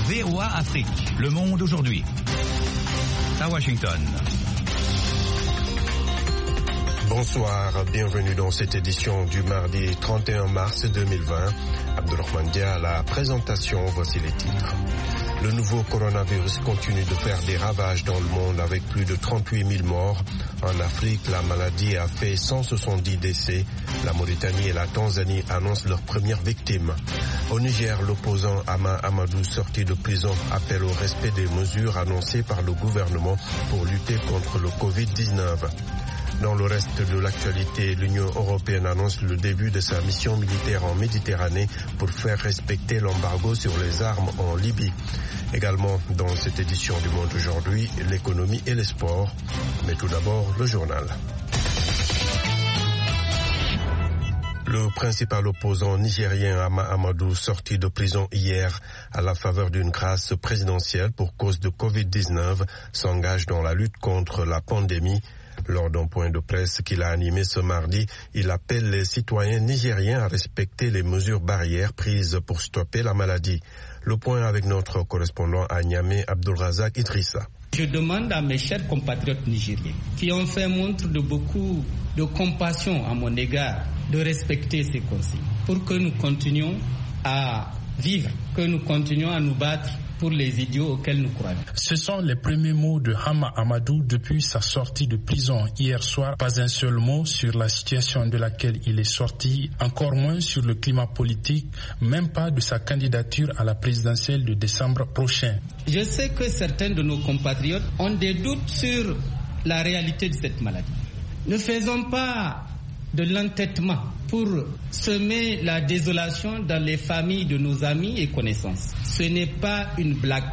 VOA Afrique, le monde aujourd'hui. À Washington. Bonsoir, bienvenue dans cette édition du mardi 31 mars 2020. Abdelrahman Dia à la présentation, voici les titres. Le nouveau coronavirus continue de faire des ravages dans le monde avec plus de 38 000 morts. En Afrique, la maladie a fait 170 décès. La Mauritanie et la Tanzanie annoncent leurs premières victimes. Au Niger, l'opposant Hama Amadou, sorti de prison, appelle au respect des mesures annoncées par le gouvernement pour lutter contre le Covid-19. Dans le reste de l'actualité, l'Union européenne annonce le début de sa mission militaire en Méditerranée pour faire respecter l'embargo sur les armes en Libye. Également dans cette édition du Monde aujourd'hui, l'économie et les sports. Mais tout d'abord, le journal. Le principal opposant nigérien Hama Amadou, sorti de prison hier à la faveur d'une grâce présidentielle pour cause de Covid-19, s'engage dans la lutte contre la pandémie. Lors d'un point de presse qu'il a animé ce mardi, il appelle les citoyens nigériens à respecter les mesures barrières prises pour stopper la maladie. Le point avec notre correspondant à Niamey, Abdelrazak Idrissa. Je demande à mes chers compatriotes nigériens qui ont fait montre de beaucoup de compassion à mon égard de respecter ces consignes pour que nous continuions à vivre, que nous continuions à nous battre pour les idiots auxquels nous croyons. Ce sont les premiers mots de Hama Amadou depuis sa sortie de prison hier soir. Pas un seul mot sur la situation de laquelle il est sorti, encore moins sur le climat politique, même pas de sa candidature à la présidentielle de décembre prochain. Je sais que certains de nos compatriotes ont des doutes sur la réalité de cette maladie. Ne faisons pas de l'entêtement pour semer la désolation dans les familles de nos amis et connaissances. Ce n'est pas une blague.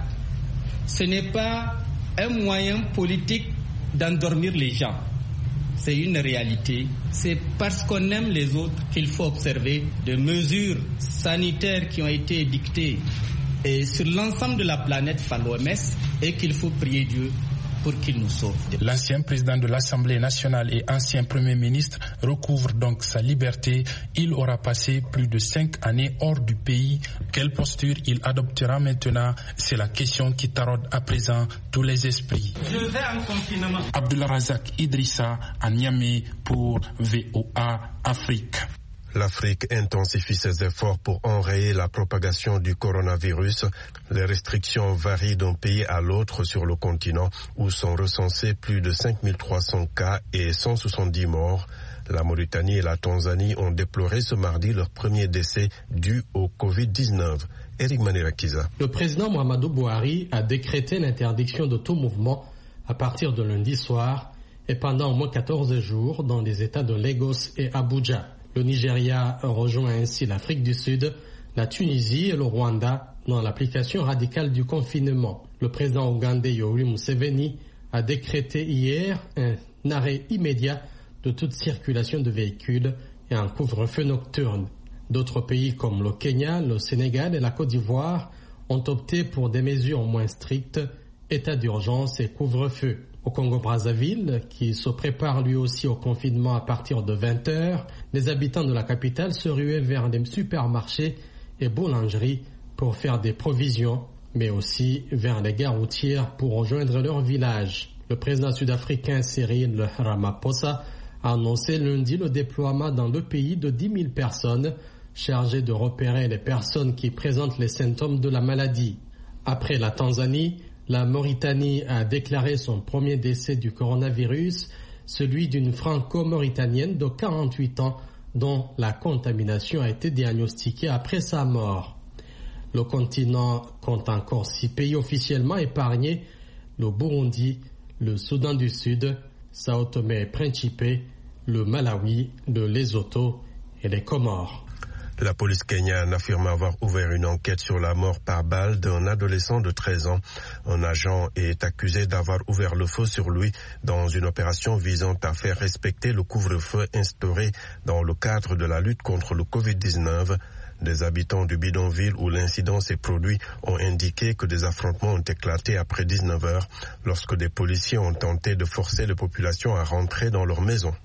Ce n'est pas un moyen politique d'endormir les gens. C'est une réalité. C'est parce qu'on aime les autres qu'il faut observer des mesures sanitaires qui ont été édictées et sur l'ensemble de la planète par l'OMS et qu'il faut prier Dieu pour qu'il nous sauve. L'ancien président de l'Assemblée nationale et ancien Premier ministre recouvre donc sa liberté. Il aura passé plus de 5 années hors du pays. Quelle posture il adoptera maintenant? C'est la question qui taraude à présent tous les esprits. Je vais en confinement. Abdelrazak Idrissa à Niamey pour VOA Afrique. L'Afrique intensifie ses efforts pour enrayer la propagation du coronavirus. Les restrictions varient d'un pays à l'autre sur le continent où sont recensés plus de 5300 cas et 170 morts. La Mauritanie et la Tanzanie ont déploré ce mardi leur premier décès dû au Covid-19. Eric Manirakiza. Le président Muhammadu Buhari a décrété l'interdiction de tout mouvement à partir de lundi soir et pendant au moins 14 jours dans les États de Lagos et Abuja. Le Nigeria rejoint ainsi l'Afrique du Sud, la Tunisie et le Rwanda dans l'application radicale du confinement. Le président ougandais Yoweri Museveni a décrété hier un arrêt immédiat de toute circulation de véhicules et un couvre-feu nocturne. D'autres pays comme le Kenya, le Sénégal et la Côte d'Ivoire ont opté pour des mesures moins strictes, état d'urgence et couvre-feu. Au Congo-Brazzaville, qui se prépare lui aussi au confinement à partir de 20h, les habitants de la capitale se ruaient vers des supermarchés et boulangeries pour faire des provisions, mais aussi vers les gares routières pour rejoindre leur village. Le président sud-africain Cyril Ramaphosa a annoncé lundi le déploiement dans le pays de 10 000 personnes chargées de repérer les personnes qui présentent les symptômes de la maladie. Après la Tanzanie, la Mauritanie a déclaré son premier décès du coronavirus, celui d'une franco-mauritanienne de 48 ans dont la contamination a été diagnostiquée après sa mort. Le continent compte encore 6 pays officiellement épargnés, le Burundi, le Soudan du Sud, Sao Tomé et Principe, le Malawi, le Lesotho et les Comores. La police kenyane affirme avoir ouvert une enquête sur la mort par balle d'un adolescent de 13 ans. Un agent est accusé d'avoir ouvert le feu sur lui dans une opération visant à faire respecter le couvre-feu instauré dans le cadre de la lutte contre le Covid-19. Des habitants du bidonville où l'incident s'est produit ont indiqué que des affrontements ont éclaté après 19h lorsque des policiers ont tenté de forcer les populations à rentrer dans leur maison.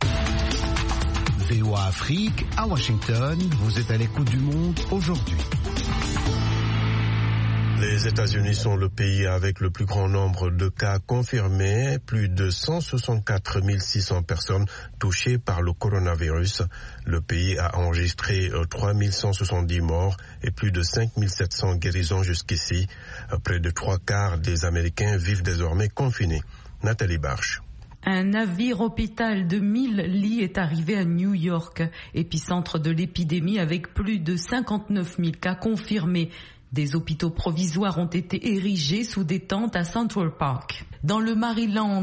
VOA Afrique, à Washington, vous êtes à l'écoute du monde aujourd'hui. Les États-Unis sont le pays avec le plus grand nombre de cas confirmés, plus de 164 600 personnes touchées par le coronavirus. Le pays a enregistré 3 170 morts et plus de 5 700 guérisons jusqu'ici. Près de 3/4 des Américains vivent désormais confinés. Nathalie Barche. Un navire hôpital de 1000 lits est arrivé à New York, épicentre de l'épidémie avec plus de 59 000 cas confirmés. Des hôpitaux provisoires ont été érigés sous des tentes à Central Park. Dans le Maryland,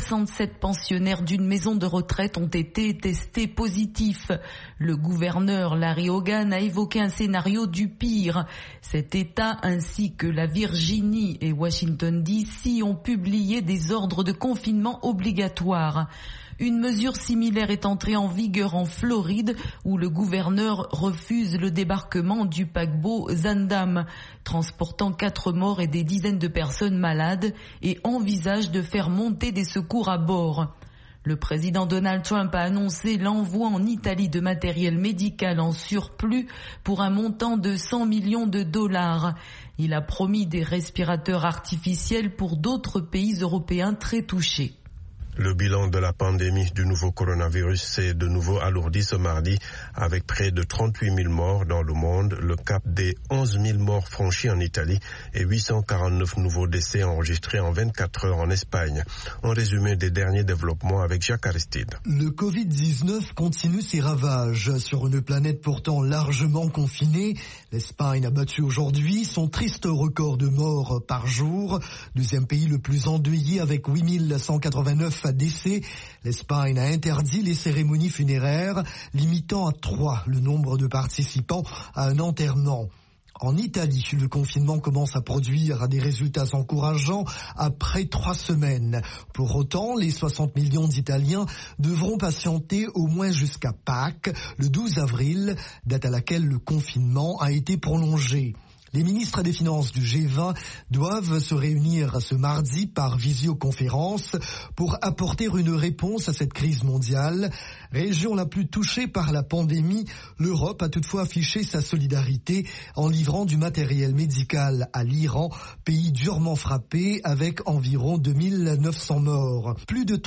67 pensionnaires d'une maison de retraite ont été testés positifs. Le gouverneur Larry Hogan a évoqué un scénario du pire. Cet État ainsi que la Virginie et Washington DC ont publié des ordres de confinement obligatoires. Une mesure similaire est entrée en vigueur en Floride où le gouverneur refuse le débarquement du paquebot Zaandam, transportant 4 morts et des dizaines de personnes malades et envisage de faire monter des secours à bord. Le président Donald Trump a annoncé l'envoi en Italie de matériel médical en surplus pour un montant de 100 millions de dollars. Il a promis des respirateurs artificiels pour d'autres pays européens très touchés. Le bilan de la pandémie du nouveau coronavirus s'est de nouveau alourdi ce mardi avec près de 38 000 morts dans le monde, le cap des 11 000 morts franchis en Italie et 849 nouveaux décès enregistrés en 24 heures en Espagne. En résumé des derniers développements avec Jacques Aristide. Le Covid-19 continue ses ravages sur une planète pourtant largement confinée. L'Espagne a battu aujourd'hui son triste record de morts par jour. Deuxième pays le plus endeuillé avec 8 189 décès. L'Espagne a interdit les cérémonies funéraires, limitant à 3 le nombre de participants à un enterrement. En Italie, le confinement commence à produire des résultats encourageants après 3 semaines. Pour autant, les 60 millions d'Italiens devront patienter au moins jusqu'à Pâques, le 12 avril, date à laquelle le confinement a été prolongé. Les ministres des Finances du G20 doivent se réunir ce mardi par visioconférence pour apporter une réponse à cette crise mondiale. Région la plus touchée par la pandémie, l'Europe a toutefois affiché sa solidarité en livrant du matériel médical à l'Iran, pays durement frappé avec environ 2900 morts. Plus de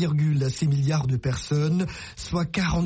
3,6 milliards de personnes, soit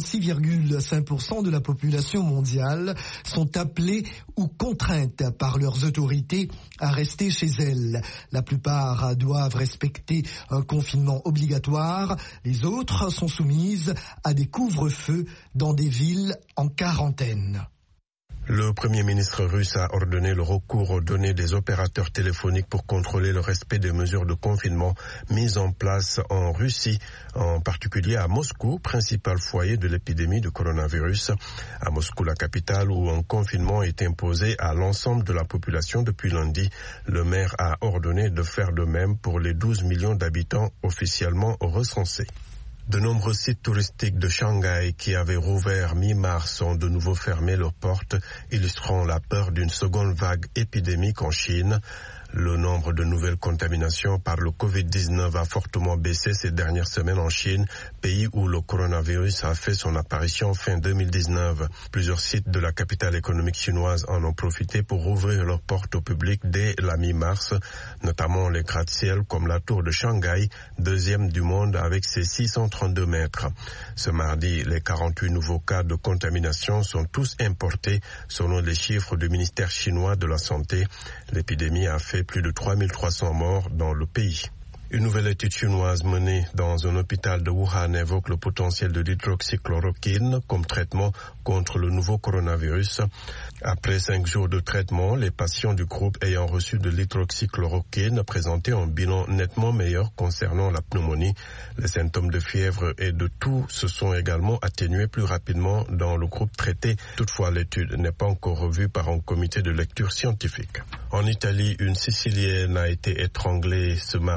46,5% de la population mondiale, sont appelées ou contraintes par leurs autorités à rester chez elles. La plupart doivent respecter un confinement obligatoire. Les autres sont soumises à des couvre-feux dans des villes en quarantaine. Le Premier ministre russe a ordonné le recours aux données des opérateurs téléphoniques pour contrôler le respect des mesures de confinement mises en place en Russie, en particulier à Moscou, principal foyer de l'épidémie de coronavirus. À Moscou, la capitale, où un confinement est imposé à l'ensemble de la population depuis lundi, le maire a ordonné de faire de même pour les 12 millions d'habitants officiellement recensés. De nombreux sites touristiques de Shanghai qui avaient rouvert mi-mars ont de nouveau fermé leurs portes, illustrant la peur d'une seconde vague épidémique en Chine. Le nombre de nouvelles contaminations par le Covid-19 a fortement baissé ces dernières semaines en Chine, pays où le coronavirus a fait son apparition fin 2019. Plusieurs sites de la capitale économique chinoise en ont profité pour ouvrir leurs portes au public dès la mi-mars, notamment les gratte-ciel comme la tour de Shanghai, deuxième du monde avec ses 632 mètres. Ce mardi, les 48 nouveaux cas de contamination sont tous importés selon les chiffres du ministère chinois de la Santé. L'épidémie a fait plus de 3300 morts dans le pays. Une nouvelle étude chinoise menée dans un hôpital de Wuhan évoque le potentiel de l'hydroxychloroquine comme traitement contre le nouveau coronavirus. Après 5 jours de traitement, les patients du groupe ayant reçu de l'hydroxychloroquine présentaient un bilan nettement meilleur concernant la pneumonie. Les symptômes de fièvre et de toux se sont également atténués plus rapidement dans le groupe traité. Toutefois, l'étude n'est pas encore revue par un comité de lecture scientifique. En Italie, une Sicilienne a été étranglée ce mardi par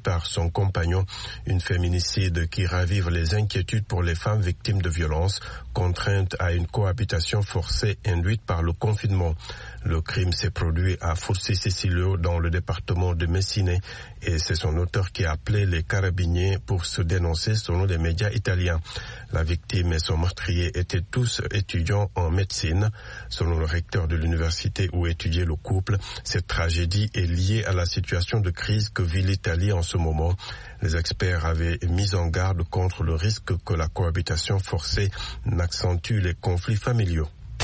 par son compagnon, une féminicide qui ravive les inquiétudes pour les femmes victimes de violences, contraintes à une cohabitation forcée induite par le confinement. Le crime s'est produit à Fursi-Cecilio dans le département de Messine et c'est son auteur qui a appelé les carabiniers pour se dénoncer selon les médias italiens. La victime et son meurtrier étaient tous étudiants en médecine. Selon le recteur de l'université où étudiait le couple, cette tragédie est liée à la situation de crise que vit l'Italie en ce moment. Les experts avaient mis en garde contre le risque que la cohabitation forcée n'accentue les conflits familiaux.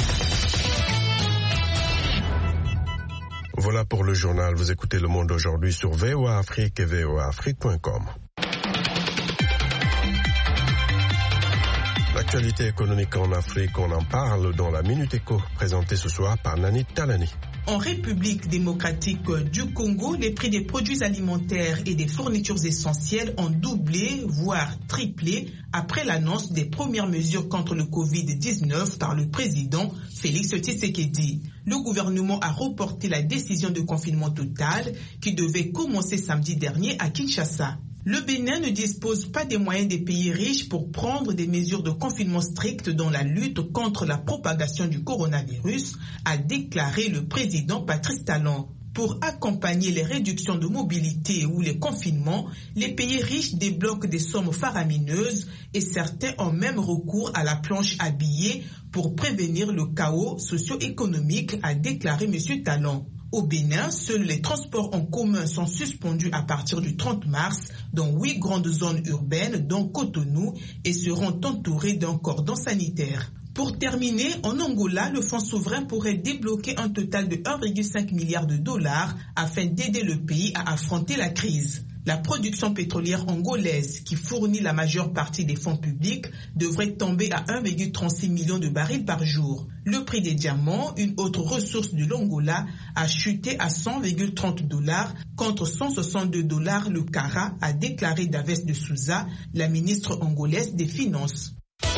Voilà pour le journal. Vous écoutez Le Monde aujourd'hui sur VOA Afrique et voaafrique.com. L'actualité économique en Afrique, on en parle dans la Minute Éco, présentée ce soir par Nani Talani. En République démocratique du Congo, les prix des produits alimentaires et des fournitures essentielles ont doublé, voire triplé, après l'annonce des premières mesures contre le Covid-19 par le président Félix Tshisekedi. Le gouvernement a reporté la décision de confinement total qui devait commencer samedi dernier à Kinshasa. Le Bénin ne dispose pas des moyens des pays riches pour prendre des mesures de confinement strictes dans la lutte contre la propagation du coronavirus, a déclaré le président Patrice Talon. Pour accompagner les réductions de mobilité ou les confinements, les pays riches débloquent des sommes faramineuses et certains ont même recours à la planche à billets pour prévenir le chaos socio-économique, a déclaré M. Talon. Au Bénin, seuls les transports en commun sont suspendus à partir du 30 mars dans 8 grandes zones urbaines, dont Cotonou, et seront entourés d'un cordon sanitaire. Pour terminer, en Angola, le fonds souverain pourrait débloquer un total de 1,5 milliard de dollars afin d'aider le pays à affronter la crise. La production pétrolière angolaise, qui fournit la majeure partie des fonds publics, devrait tomber à 1,36 million de barils par jour. Le prix des diamants, une autre ressource de l'Angola, a chuté à 100,30 $ contre 162 $ le carat, a déclaré Daves de Souza, la ministre angolaise des Finances.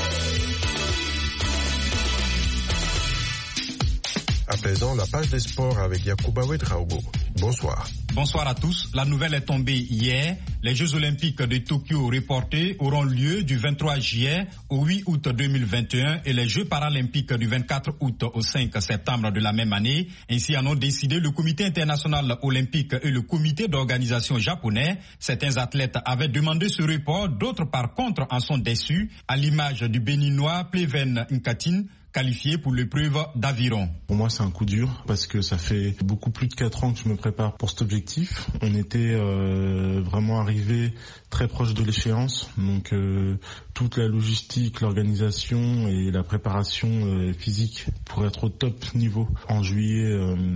À présent, la page des sports avec Yacouba Ouedraogo. Bonsoir. Bonsoir à tous. La nouvelle est tombée hier. Les Jeux Olympiques de Tokyo reportés auront lieu du 23 juillet au 8 août 2021 et les Jeux Paralympiques du 24 août au 5 septembre de la même année. Ainsi en ont décidé le Comité international olympique et le comité d'organisation japonais. Certains athlètes avaient demandé ce report, d'autres par contre en sont déçus, à l'image du Béninois Pleven Nkatine, qualifié pour l'épreuve d'aviron. Pour moi, c'est un coup dur parce que ça fait beaucoup plus de 4 ans que je me prépare pour cet objectif. On était vraiment arrivé très proche de l'échéance, donc toute la logistique, l'organisation et la préparation physique pour être au top niveau en juillet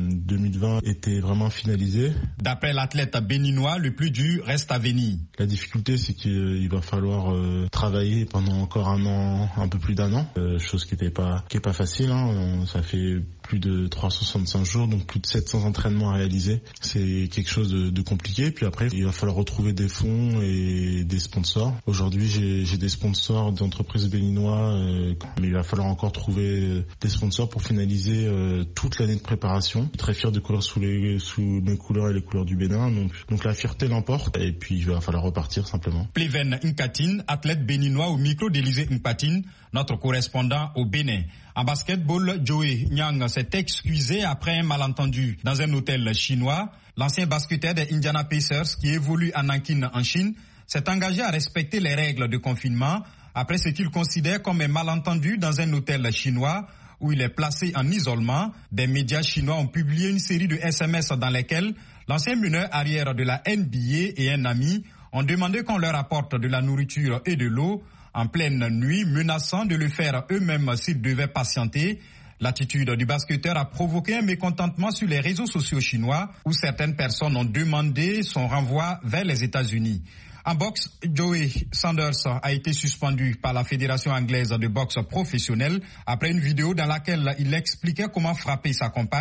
2020 était vraiment finalisée. D'après l'athlète béninois, le plus dur reste à venir. La difficulté, c'est qu'il va falloir travailler pendant encore un an, un peu plus d'1 an, chose qui est pas facile, hein. Ça fait plus de 365 jours, donc plus de 700 entraînements à réaliser. C'est quelque chose de compliqué. Puis après, il va falloir retrouver des fonds et des sponsors. Aujourd'hui, j'ai des sponsors d'entreprises béninois, mais il va falloir encore trouver des sponsors pour finaliser toute l'année de préparation. Je suis très fier de courir sous mes couleurs et les couleurs du Bénin. Donc la fierté l'emporte et puis il va falloir repartir simplement. Pleven Nkatine, athlète béninois au micro d'Élysée Mpatine, notre correspondant au Bénin. En basketball, Joey Nyang s'est excusé après un malentendu dans un hôtel chinois. L'ancien basketteur des Indiana Pacers, qui évolue à Nankin en Chine, s'est engagé à respecter les règles de confinement après ce qu'il considère comme un malentendu dans un hôtel chinois où il est placé en isolement. Des médias chinois ont publié une série de SMS dans lesquels l'ancien meneur arrière de la NBA et un ami ont demandé qu'on leur apporte de la nourriture et de l'eau en pleine nuit, menaçant de le faire eux-mêmes s'ils devaient patienter. L'attitude du basketteur a provoqué un mécontentement sur les réseaux sociaux chinois où certaines personnes ont demandé son renvoi vers les États-Unis. En boxe, Joey Sanders a été suspendu par la Fédération anglaise de boxe professionnelle après une vidéo dans laquelle il expliquait comment frapper sa compagne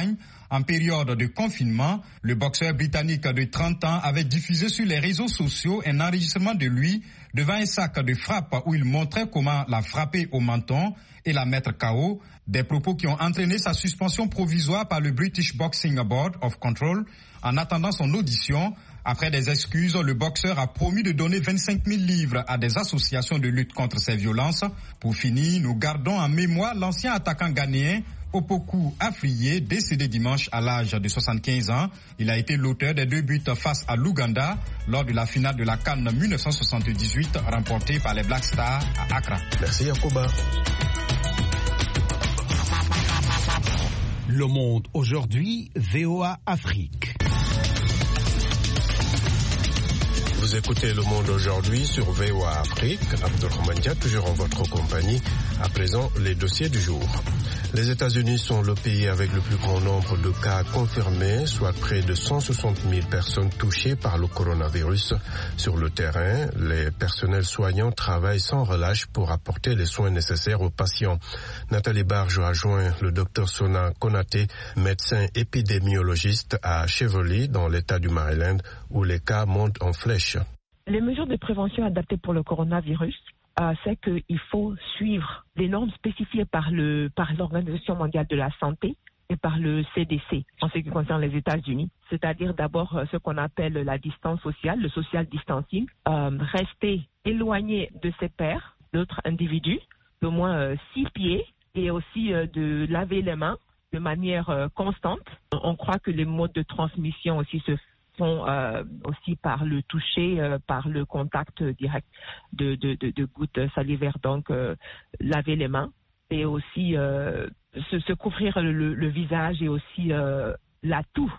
En période de confinement, le boxeur britannique de 30 ans avait diffusé sur les réseaux sociaux un enregistrement de lui devant un sac de frappe où il montrait comment la frapper au menton et la mettre KO, des propos qui ont entraîné sa suspension provisoire par le British Boxing Board of Control. En attendant son audition, après des excuses, le boxeur a promis de donner 25 000 livres à des associations de lutte contre ces violences. Pour finir, nous gardons en mémoire l'ancien attaquant ghanéen Opoku Afriyé, décédé dimanche à l'âge de 75 ans. Il a été l'auteur des 2 buts face à l'Ouganda lors de la finale de la CAN 1978 remportée par les Black Stars à Accra. Merci Yacouba. Le Monde aujourd'hui, VOA Afrique. Vous écoutez Le Monde aujourd'hui sur VOA Afrique. Abdelrahman Dia, toujours en votre compagnie. À présent, les dossiers du jour. Les États-Unis sont le pays avec le plus grand nombre de cas confirmés, soit près de 160 000 personnes touchées par le coronavirus. Sur le terrain, les personnels soignants travaillent sans relâche pour apporter les soins nécessaires aux patients. Nathalie Barge a joint le Dr Sona Konaté, médecin épidémiologiste à Cheverly, dans l'État du Maryland, où les cas montent en flèche. Les mesures de prévention adaptées pour le coronavirus, c'est qu'il faut suivre les normes spécifiées par l'Organisation mondiale de la santé et par le CDC en ce qui concerne les États-Unis. C'est-à-dire d'abord ce qu'on appelle la distance sociale, le social distancing, rester éloigné de ses pairs, d'autres individus, d'au moins 6 pieds, et aussi de laver les mains de manière constante. On croit que les modes de transmission aussi se font aussi par le toucher, par le contact direct de gouttes salivaires, donc laver les mains et aussi se couvrir le visage et aussi la toux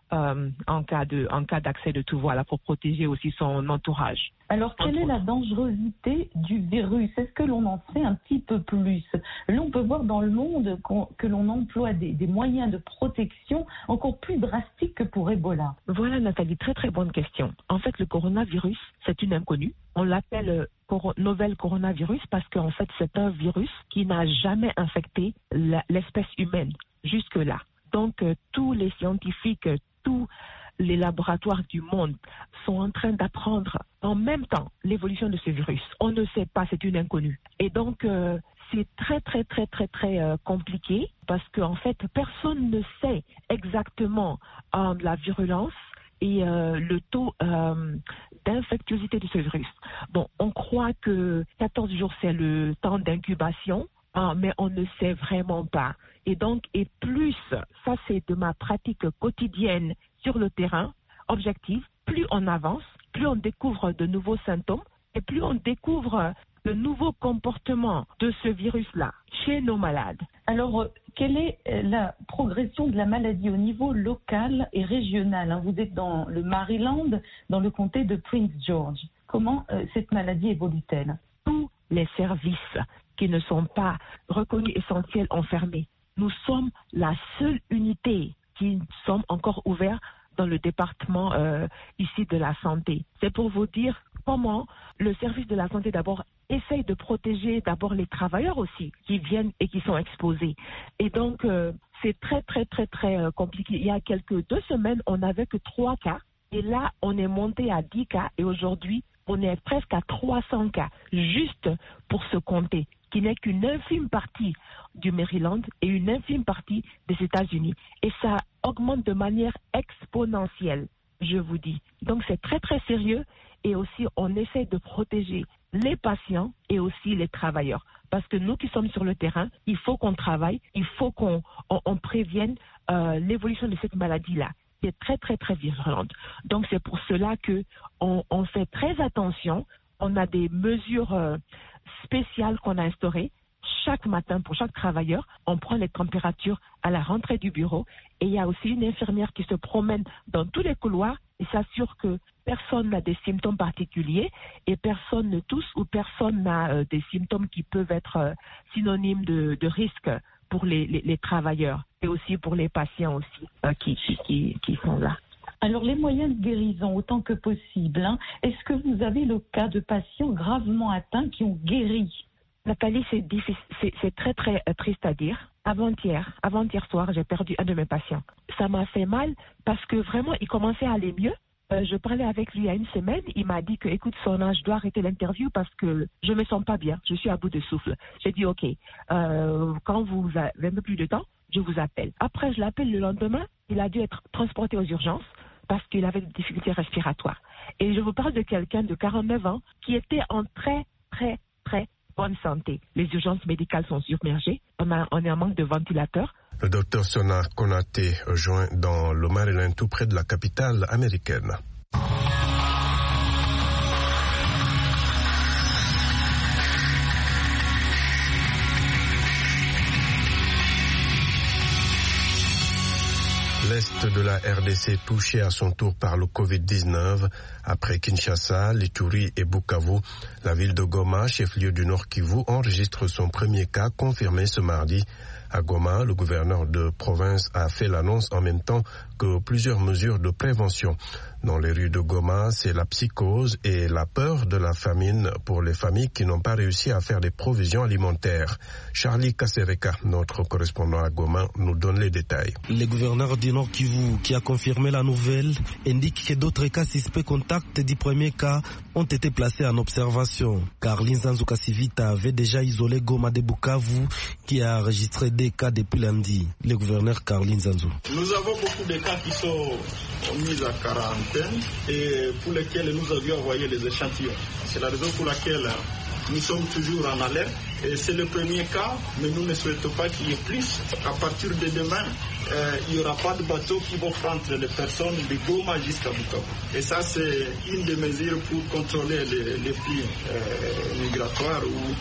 en cas d'accès de toux, voilà, pour protéger aussi son entourage. Alors, quelle est la dangerosité du virus? Est-ce que l'on en sait un petit peu plus? Là, on peut voir dans le monde que l'on emploie des moyens de protection encore plus drastiques que pour Ebola. Voilà, Nathalie, très très bonne question. En fait, le coronavirus, c'est une inconnue. On l'appelle novel coronavirus parce qu'en fait, c'est un virus qui n'a jamais infecté l'espèce humaine jusque-là. Donc, tous les scientifiques, tous les laboratoires du monde sont en train d'apprendre en même temps l'évolution de ce virus. On ne sait pas, c'est une inconnue. Et donc, c'est très compliqué parce qu'en fait, personne ne sait exactement la virulence et le taux d'infectiosité de ce virus. Bon, on croit que 14 jours, c'est le temps d'incubation, mais on ne sait vraiment pas. Et donc, et plus, ça c'est de ma pratique quotidienne sur le terrain, objective, plus on avance, plus on découvre de nouveaux symptômes et plus on découvre de nouveaux comportements de ce virus-là chez nos malades. Alors, quelle est la progression de la maladie au niveau local et régional? Vous êtes dans le Maryland, dans le comté de Prince George. Comment cette maladie évolue-t-elle? Tous les services qui ne sont pas reconnus essentiels ont fermé. Nous sommes la seule unité qui sommes encore ouverts dans le département ici de la santé. C'est pour vous dire comment le service de la santé d'abord essaye de protéger d'abord les travailleurs aussi qui viennent et qui sont exposés. Et donc c'est très compliqué. Il y a quelques 2 semaines, on n'avait que 3 cas et là on est monté à 10 cas et aujourd'hui on est presque à 300 cas juste pour ce comté, qui n'est qu'une infime partie du Maryland et une infime partie des États-Unis. Et ça augmente de manière exponentielle, je vous dis. Donc c'est très sérieux et aussi on essaie de protéger les patients et aussi les travailleurs. Parce que nous qui sommes sur le terrain, il faut qu'on travaille, il faut qu'on prévienne l'évolution de cette maladie-là. C'est très virulente. Donc c'est pour cela que on fait très attention. On a des mesures spéciales qu'on a instaurées. Chaque matin, pour chaque travailleur, on prend les températures à la rentrée du bureau et il y a aussi une infirmière qui se promène dans tous les couloirs et s'assure que personne n'a des symptômes particuliers et personne ne tousse ou personne n'a des symptômes qui peuvent être synonymes de risque pour les travailleurs et aussi pour les patients aussi qui sont là. Alors, les moyens de guérison, autant que possible, est-ce que vous avez le cas de patients gravement atteints qui ont guéri? Nathalie, c'est très triste à dire, Avant-hier soir, j'ai perdu un de mes patients. Ça m'a fait mal parce que vraiment, il commençait à aller mieux. Je parlais avec lui il y a une semaine. Il m'a dit que, écoute, Sona, je dois arrêter l'interview parce que je me sens pas bien. Je suis à bout de souffle. J'ai dit, OK, quand vous avez un peu plus de temps, je vous appelle. Après, je l'appelle le lendemain. Il a dû être transporté aux urgences parce qu'il avait des difficultés respiratoires. Et je vous parle de quelqu'un de 49 ans qui était en très, très, très bonne santé. Les urgences médicales sont submergées. On est en manque de ventilateurs. Le docteur Sona Konaté joint dans le Maryland, tout près de la capitale américaine. L'Est de la RDC touché à son tour par le Covid-19. Après Kinshasa, l'Ituri et Bukavu, la ville de Goma, chef-lieu du Nord Kivu, enregistre son premier cas confirmé ce mardi. À Goma, le gouverneur de province a fait l'annonce en même temps que plusieurs mesures de prévention. Dans les rues de Goma, c'est la psychose et la peur de la famine pour les familles qui n'ont pas réussi à faire des provisions alimentaires. Charlie Kasereka, notre correspondant à Goma, nous donne les détails. Le gouverneur du Nord Kivu, qui a confirmé la nouvelle, indique que d'autres cas suspects contacts du premier cas ont été placés en observation. Carline Zanzou-Kassivita avait déjà isolé Goma de Bukavu, qui a enregistré des cas depuis lundi. Le gouverneur Carline Zanzou. Nous avons beaucoup de cas qui sont mis à quarantaine et pour lesquels nous avions envoyé les échantillons. C'est la raison pour laquelle nous sommes toujours en alerte. Et c'est le premier cas, mais nous ne souhaitons pas qu'il y ait plus. À partir de demain, il n'y aura pas de bateaux qui vont prendre les personnes de Goma jusqu'à Bukavu. Et ça, c'est une des mesures pour contrôler les flux migratoires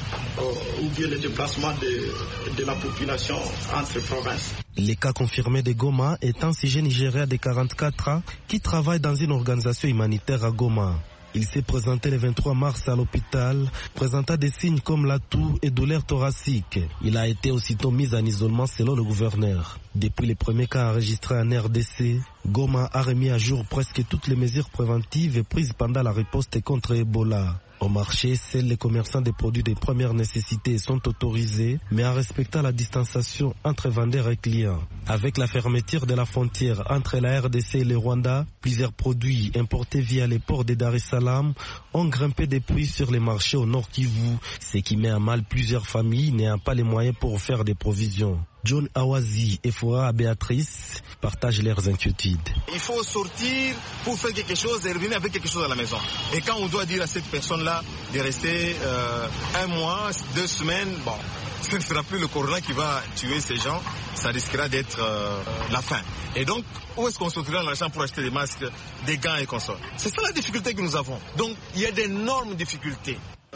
ou bien le déplacement de la population entre provinces. Les cas confirmés de Goma est un sujet nigérien de 44 ans qui travaille dans une organisation humanitaire à Goma. Il s'est présenté le 23 mars à l'hôpital, présentant des signes comme la toux et douleurs thoraciques. Il a été aussitôt mis en isolement selon le gouverneur. Depuis les premiers cas enregistrés en RDC, Goma a remis à jour presque toutes les mesures préventives prises pendant la riposte contre Ebola. Au marché, seuls les commerçants des produits de première nécessité sont autorisés, mais en respectant la distanciation entre vendeurs et clients. Avec la fermeture de la frontière entre la RDC et le Rwanda, plusieurs produits importés via les ports de Dar es Salaam ont grimpé des prix sur les marchés au Nord Kivu, ce qui met à mal plusieurs familles n'ayant pas les moyens pour faire des provisions. John Awazi et Foura Béatrice partagent leurs inquiétudes. Il faut sortir pour faire quelque chose et revenir avec quelque chose à la maison. Et quand on doit dire à cette personne-là de rester un mois, 2 semaines, bon, ce ne sera plus le corona qui va tuer ces gens, ça risquera d'être la fin. Et donc, où est-ce qu'on se trouvera l'argent pour acheter des masques, des gants et consorts? C'est ça la difficulté que nous avons. Donc, il y a d'énormes difficultés.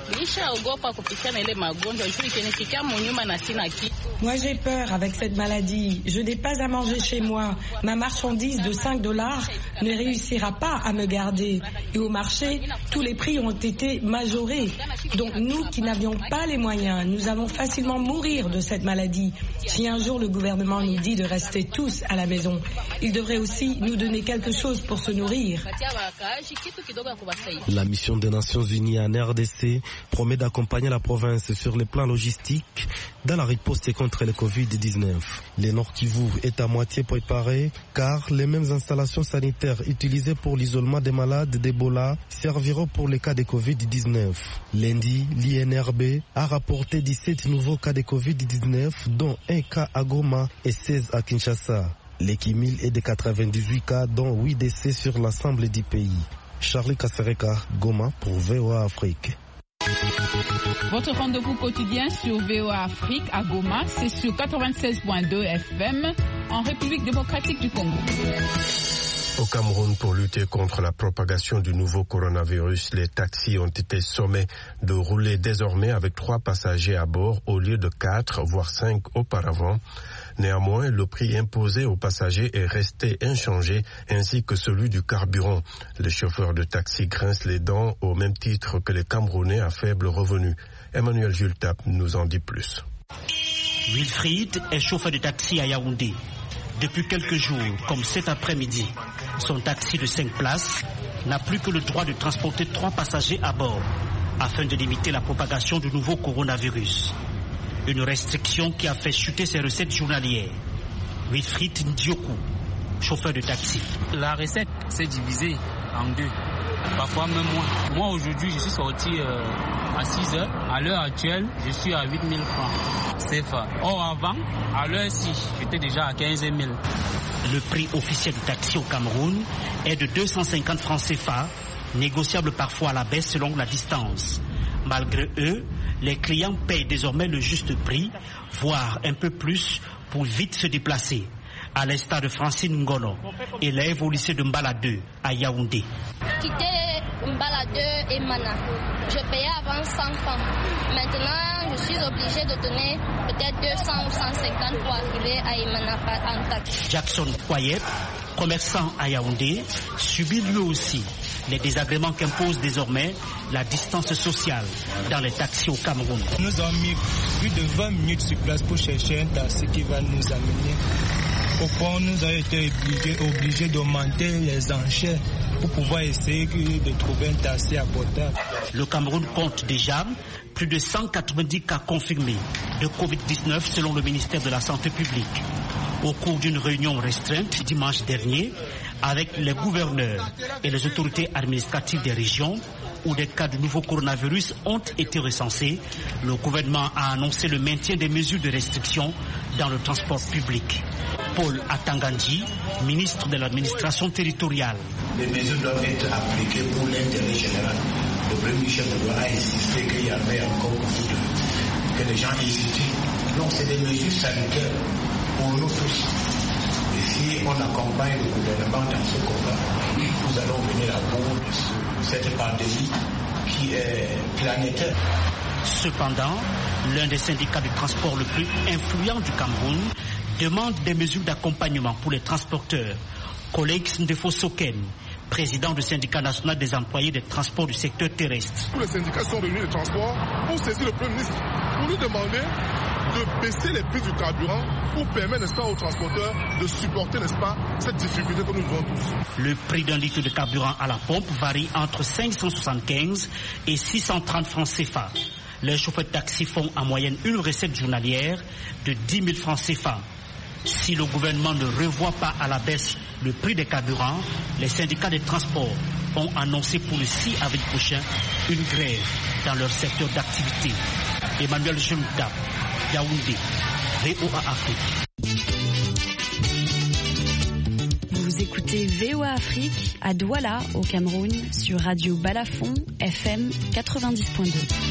Moi j'ai peur avec cette maladie. Je n'ai pas à manger chez moi. Ma marchandise de $5 ne réussira pas à me garder. Et au marché, tous les prix ont été majorés. Donc nous qui n'avions pas les moyens, nous allons facilement mourir de cette maladie. Si un jour le gouvernement nous dit de rester tous à la maison, il devrait aussi nous donner quelque chose pour se nourrir. La mission des Nations Unies en RDC promet d'accompagner la province sur le plan logistique dans la riposte contre le Covid-19. Le Nord Kivu est à moitié préparé car les mêmes installations sanitaires utilisées pour l'isolement des malades d'Ebola serviront pour les cas de Covid-19. Lundi, l'INRB a rapporté 17 nouveaux cas de Covid-19 dont un cas à Goma et 16 à Kinshasa. L'équimule est de 98 cas dont 8 décès sur l'ensemble du pays. Charlie Kasereka, Goma pour VOA Afrique. Votre rendez-vous quotidien sur VOA Afrique à Goma, c'est sur 96.2 FM en République démocratique du Congo. Au Cameroun, pour lutter contre la propagation du nouveau coronavirus, les taxis ont été sommés de rouler désormais avec 3 passagers à bord au lieu de 4, voire 5 auparavant. Néanmoins, le prix imposé aux passagers est resté inchangé, ainsi que celui du carburant. Les chauffeurs de taxi grincent les dents au même titre que les Camerounais à faible revenu. Emmanuel Jultap nous en dit plus. Wilfried est chauffeur de taxi à Yaoundé. Depuis quelques jours, comme cet après-midi, son taxi de 5 places n'a plus que le droit de transporter 3 passagers à bord, afin de limiter la propagation du nouveau coronavirus. Une restriction qui a fait chuter ses recettes journalières. Wilfried Ndiokou, chauffeur de taxi. La recette s'est divisée en deux, parfois même moins. Moi aujourd'hui je suis sorti à 6 heures. À l'heure actuelle, je suis à 8 000 francs CFA. Or avant, à l'heure-ci, j'étais déjà à 15 000. Le prix officiel du taxi au Cameroun est de 250 francs CFA, négociable parfois à la baisse selon la distance. Malgré eux, les clients payent désormais le juste prix, voire un peu plus, pour vite se déplacer. À l'instar de Francine Ngolo, élève au lycée de Mbala 2 à Yaoundé. Quitter Mbala 2 et Mana, je payais avant 100 francs. Maintenant, je suis obligé de donner peut-être 200 ou 150 pour arriver à Imana en taxi. Jackson Kwayep, commerçant à Yaoundé, subit lui aussi les désagréments qu'impose désormais la distance sociale dans les taxis au Cameroun. Nous avons mis plus de 20 minutes sur place pour chercher un taxi qui va nous amener. Au point, nous avons été obligés d'augmenter les enchères pour pouvoir essayer de trouver un taxi abordable. Le Cameroun compte déjà plus de 190 cas confirmés de Covid-19 selon le ministère de la Santé publique. Au cours d'une réunion restreinte dimanche dernier avec les gouverneurs et les autorités administratives des régions où des cas de nouveau coronavirus ont été recensés, le gouvernement a annoncé le maintien des mesures de restriction dans le transport public. Paul Atangandji, ministre de l'administration territoriale. Les mesures doivent être appliquées pour l'intérêt général. Le premier chef doit insister qu'il y avait encore beaucoup que les gens hésitaient. Donc c'est des mesures sanitaires pour nous tous. Et si on accompagne le gouvernement dans ce combat, nous allons venir à bout de cette pandémie qui est planétaire. Cependant, l'un des syndicats de transport le plus influent du Cameroun demande des mesures d'accompagnement pour les transporteurs. Collex Ndefo Soken, président du syndicat national des employés des transports du secteur terrestre. Tous les syndicats sont réunis de transport pour saisir le Premier ministre, pour lui demander de baisser les prix du carburant pour permettre, n'est-ce pas, aux transporteurs de supporter, n'est-ce pas, cette difficulté que nous vivons tous. Le prix d'un litre de carburant à la pompe varie entre 575 et 630 francs CFA. Les chauffeurs de taxi font en moyenne une recette journalière de 10 000 francs CFA. Si le gouvernement ne revoit pas à la baisse le prix des carburants, les syndicats des transports ont annoncé pour le 6 avril prochain une grève dans leur secteur d'activité. Emmanuel Jelouda, Yaoundé, VOA Afrique. Vous écoutez VOA Afrique à Douala au Cameroun sur Radio Balafon FM 90.2.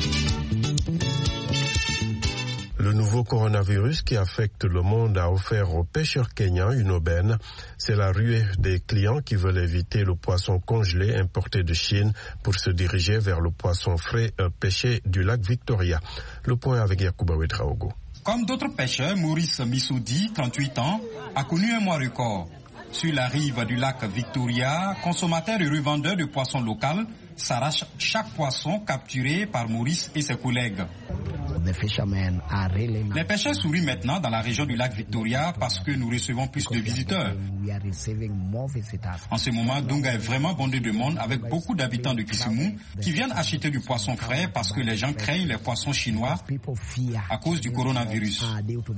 Le nouveau coronavirus qui affecte le monde a offert aux pêcheurs kenyans une aubaine. C'est la ruée des clients qui veulent éviter le poisson congelé importé de Chine pour se diriger vers le poisson frais pêché du lac Victoria. Le point avec Yacouba Ouedraogo. Comme d'autres pêcheurs, Maurice Missoudi, 38 ans, a connu un mois record. Sur la rive du lac Victoria, consommateurs et revendeurs de poissons locaux s'arrachent chaque poisson capturé par Maurice et ses collègues. Les pêcheurs sourient maintenant dans la région du lac Victoria parce que nous recevons plus de visiteurs. En ce moment, Dunga est vraiment bondé de monde avec beaucoup d'habitants de Kisumu qui viennent acheter du poisson frais parce que les gens craignent les poissons chinois à cause du coronavirus.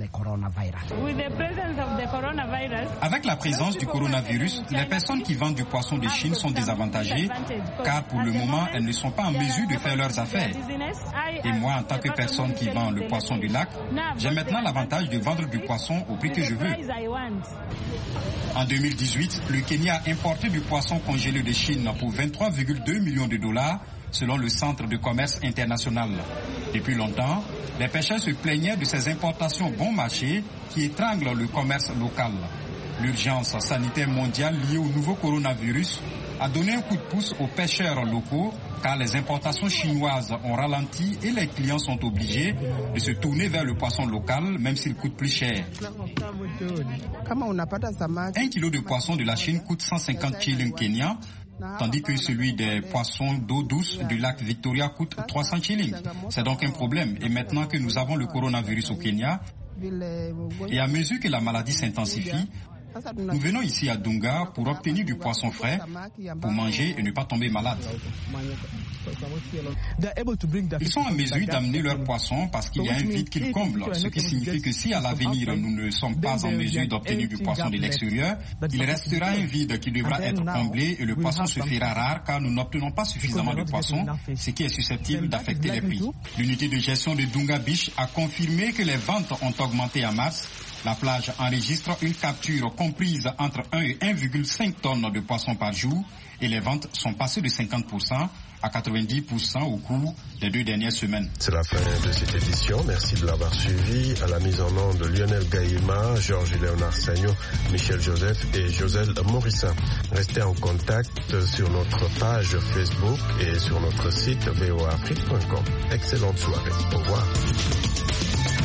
Avec la présence du coronavirus, les personnes qui vendent du poisson de Chine sont désavantagées car pour le moment, elles ne sont pas en mesure de faire leurs affaires. Et moi, en tant que personne qui vend le poisson du lac, j'ai maintenant l'avantage de vendre du poisson au prix que je veux. En 2018, le Kenya a importé du poisson congelé de Chine pour 23,2 millions de dollars selon le Centre de commerce international. Depuis longtemps, les pêcheurs se plaignaient de ces importations bon marché qui étranglent le commerce local. L'urgence sanitaire mondiale liée au nouveau coronavirus a donné un coup de pouce aux pêcheurs locaux car les importations chinoises ont ralenti et les clients sont obligés de se tourner vers le poisson local même s'il coûte plus cher. Un kilo de poisson de la Chine coûte 150 shillings kenyans, tandis que celui des poissons d'eau douce du lac Victoria coûte 300 shillings. C'est donc un problème. Et maintenant que nous avons le coronavirus au Kenya, et à mesure que la maladie s'intensifie, Nous venons ici à Dunga pour obtenir du poisson frais, pour manger et ne pas tomber malade. Ils sont en mesure d'amener leurs poissons parce qu'il y a un vide qu'ils comblent, ce qui signifie que si à l'avenir nous ne sommes pas en mesure d'obtenir du poisson de l'extérieur, il restera un vide qui devra être comblé et le poisson se fera rare car nous n'obtenons pas suffisamment de poissons, ce qui est susceptible d'affecter les prix. L'unité de gestion de Dunga Beach a confirmé que les ventes ont augmenté en mars. La plage enregistre une capture comprise entre 1 et 1,5 tonnes de poissons par jour et les ventes sont passées de 50% à 90% au cours des 2 dernières semaines. C'est la fin de cette édition. Merci de l'avoir suivi. À la mise en onde de Lionel Gaïma, Georges-Léonard Sagnon, Michel Joseph et Joselle Morissin. Restez en contact sur notre page Facebook et sur notre site voafrique.com. Excellente soirée. Au revoir.